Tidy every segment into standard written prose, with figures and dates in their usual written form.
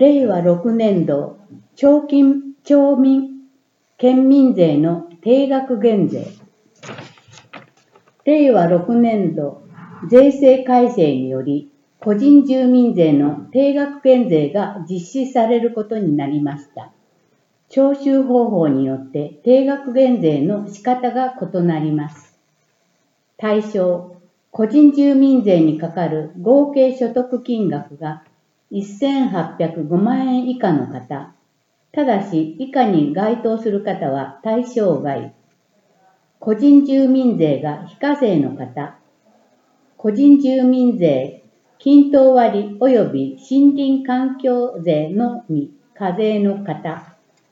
令和6年度県民税の定額減税。令和6年度税制改正により、個人住民税の定額減税が実施されることになりました。徴収方法によって定額減税の仕方が異なります。対象、個人住民税にかかる合計所得金額が1805万円以下の方、ただし以下に該当する方は対象外。個人住民税が非課税の方、個人住民税均等割及び森林環境税のみ課税の方、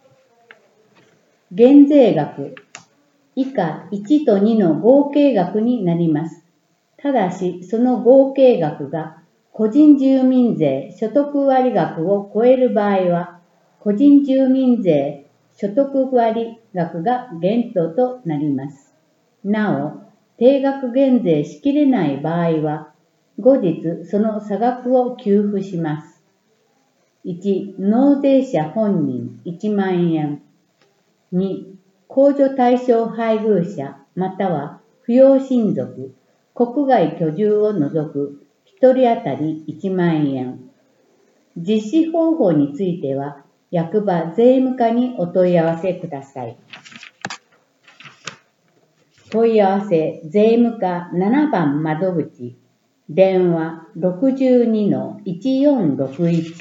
減税額以下1と2の合計額になります。ただしその合計額が個人住民税所得割額を超える場合は、個人住民税所得割額が限度となります。なお、定額減税しきれない場合は、後日その差額を給付します。1、納税者本人1万円。2、控除対象配偶者または扶養親族、国外居住を除く1人当たり1万円。実施方法については、役場税務課にお問い合わせください。問い合わせ税務課7番窓口、電話 62-1461。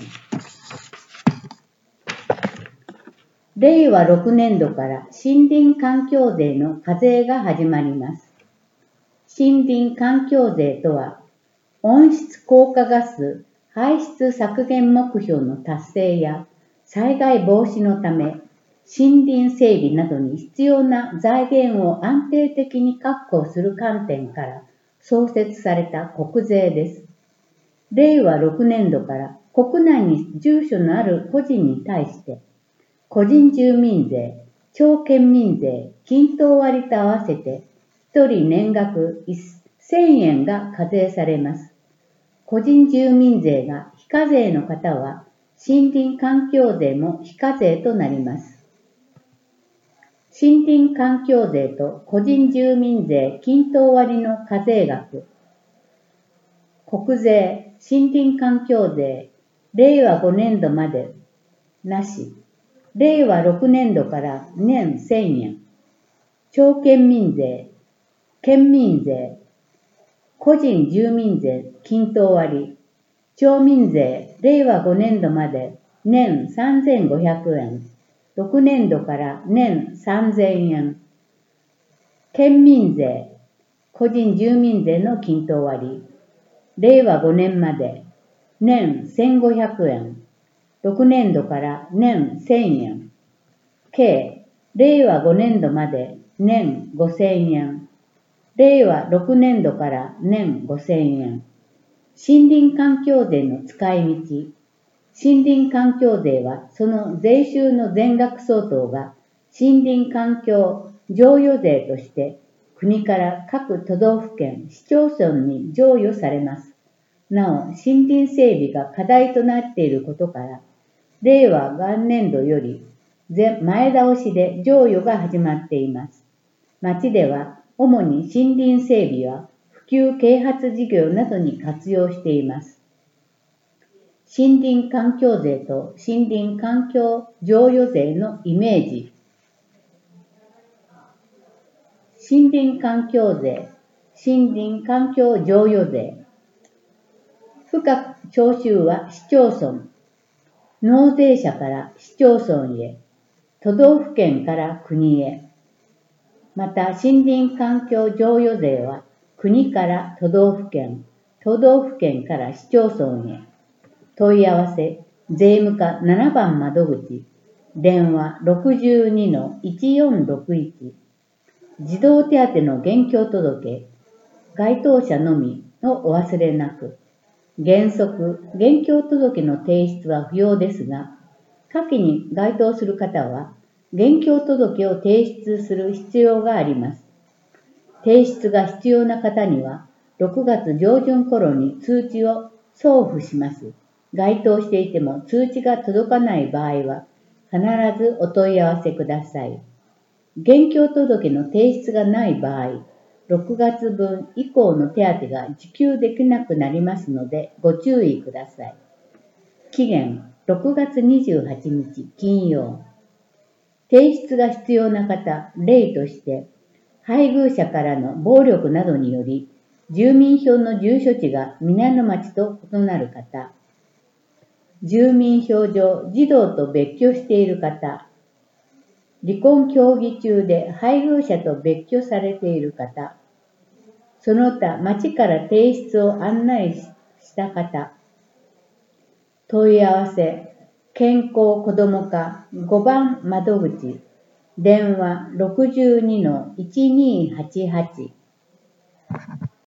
令和6年度から森林環境税の課税が始まります。森林環境税とは、温室効果ガス排出削減目標の達成や災害防止のため、森林整備などに必要な財源を安定的に確保する観点から創設された国税です。令和6年度から国内に住所のある個人に対して、個人住民税、町県民税、均等割と合わせて1人年額1000円が課税されます。個人住民税が非課税の方は、森林環境税も非課税となります。森林環境税と個人住民税均等割の課税額。国税、森林環境税、令和5年度までなし。令和6年度から年1000円。町県民税、県民税、個人住民税均等割。町民税、令和5年度まで年3500円。6年度から年3000円。県民税、個人住民税の均等割。令和5年まで年1500円。6年度から年1000円。計、令和5年度まで年5000円。令和6年度から年5000円。森林環境税の使い道。森林環境税はその税収の全額相当が森林環境譲与税として国から各都道府県、市町村に譲与されます。なお、森林整備が課題となっていることから、令和元年度より前倒しで譲与が始まっています。町では主に森林整備は普及啓発事業などに活用しています。森林環境税と森林環境譲与税のイメージ。森林環境税、森林環境譲与税。付加徴収は市町村、納税者から市町村へ、都道府県から国へ。また森林環境譲与税は国から都道府県、都道府県から市町村へ。問い合わせ、税務課7番窓口、電話 62-1461。児童手当の現況届、該当者のみをお忘れなく。原則、現況届の提出は不要ですが、下記に該当する方は、現況届を提出する必要があります。提出が必要な方には、6月上旬頃に通知を送付します。 該当していても通知が届かない場合は、必ずお問い合わせください。現況届の提出がない場合、6月分以降の手当が受給できなくなりますのでご注意ください。期限6月28日金曜。提出が必要な方、例として、配偶者からの暴力などにより、住民票の住所地が皆野町と異なる方、住民票上児童と別居している方、離婚協議中で配偶者と別居されている方、その他町から提出を案内した方、問い合わせ、健康子ども課5番窓口、電話 62-1288